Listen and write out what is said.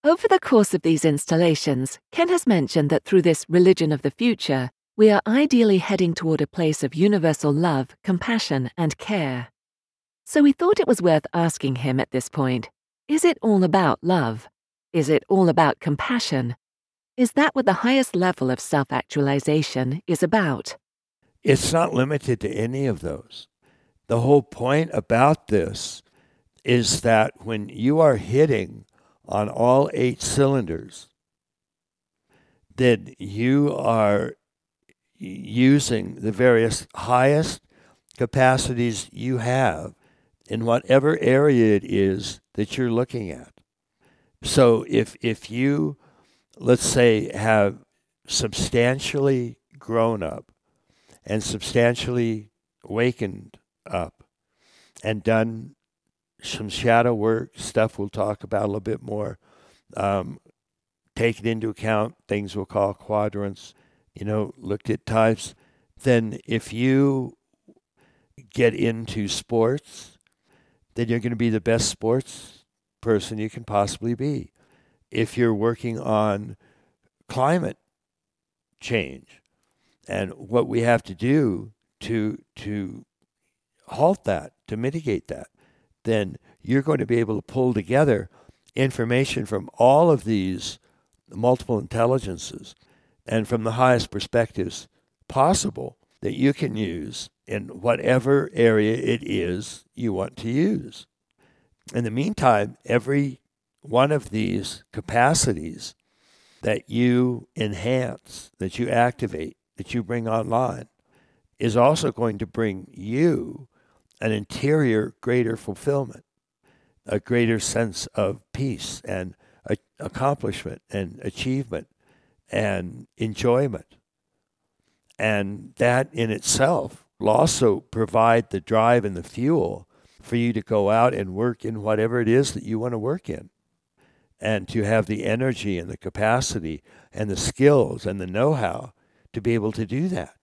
Over the course of these installations, Ken has mentioned that through this religion of the future, we are ideally heading toward a place of universal love, compassion, and care. So we thought it was worth asking him at this point, is it all about love? Is it all about compassion? Is that what the highest level of self-actualization is about? It's not limited to any of those. The whole point about this is that when you are hitting on all 8 cylinders, then you are using the various highest capacities you have in whatever area it is that you're looking at. So if you, let's say, have substantially grown up and substantially wakened up and done some shadow work, stuff we'll talk about a little bit more, taken into account things we'll call quadrants, looked at types, then if you get into sports, then you're going to be the best sports person you can possibly be. If you're working on climate change and what we have to do to halt that, to mitigate that, then you're going to be able to pull together information from all of these multiple intelligences and from the highest perspectives possible that you can use in whatever area it is you want to use. In the meantime, every one of these capacities that you enhance, that you activate, that you bring online, is also going to bring you an interior greater fulfillment, a greater sense of peace and accomplishment and achievement and enjoyment. And that in itself will also provide the drive and the fuel for you to go out and work in whatever it is that you want to work in, and to have the energy and the capacity and the skills and the know-how to be able to do that.